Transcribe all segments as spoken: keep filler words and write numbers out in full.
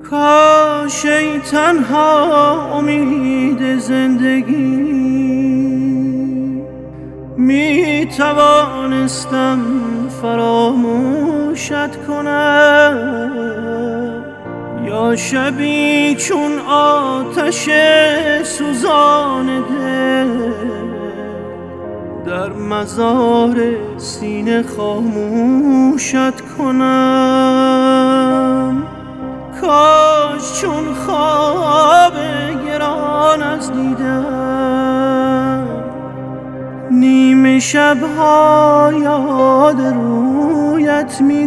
کاش ای تنها امید زندگی می توانستم فراموشت کنم، یا شبی چون آتش سوزان دل در مزار سینه خاموشت کنم. کاش چون خواب گران از دیدم نیمه شبها یاد رویت می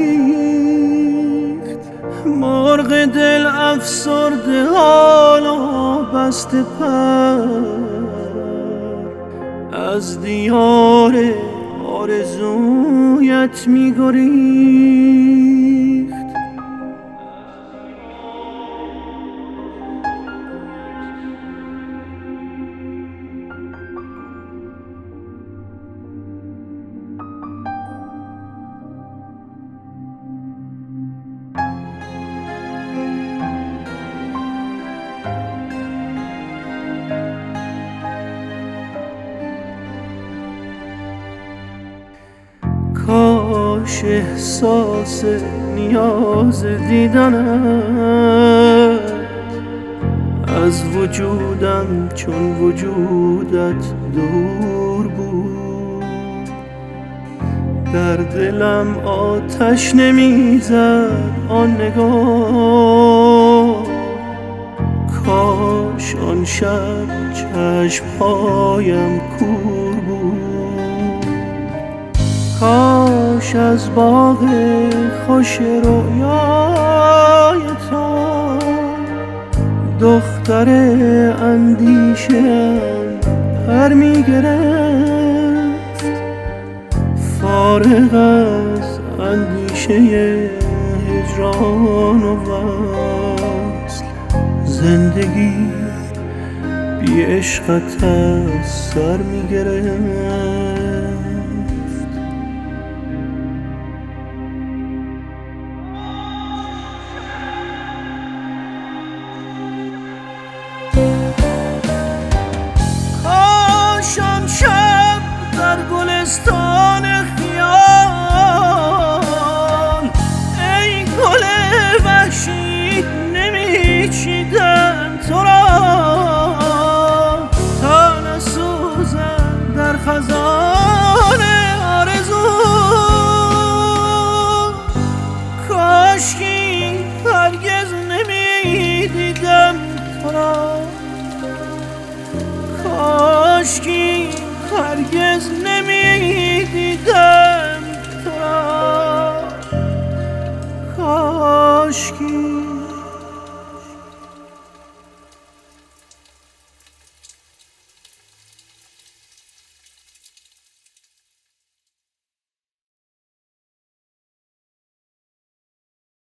گریخت. مرغ دل افسرده حالا بسته پر از دیار آرزویت می گریخت. کاش احساس نیاز دیدنت از وجودم چون وجودت دور بود. در دلم آتش نمیزد آن نگاه، کاش آن شب چشمهایم کور بود. کاش از باغ خوش رویای تو دختر اندیشه‌ام پر می گرفت. فارغ از اندیشه هجران و وصل، زندگی بی عشقت از سر می گرفت. کاشم شب در گلستان خیال ای گل وحشی نمیچیدم تو را تا نسوزم در خزان آرزو. کاشکی هرگز نمیدیدم تو را، کاشکی هرگز نمی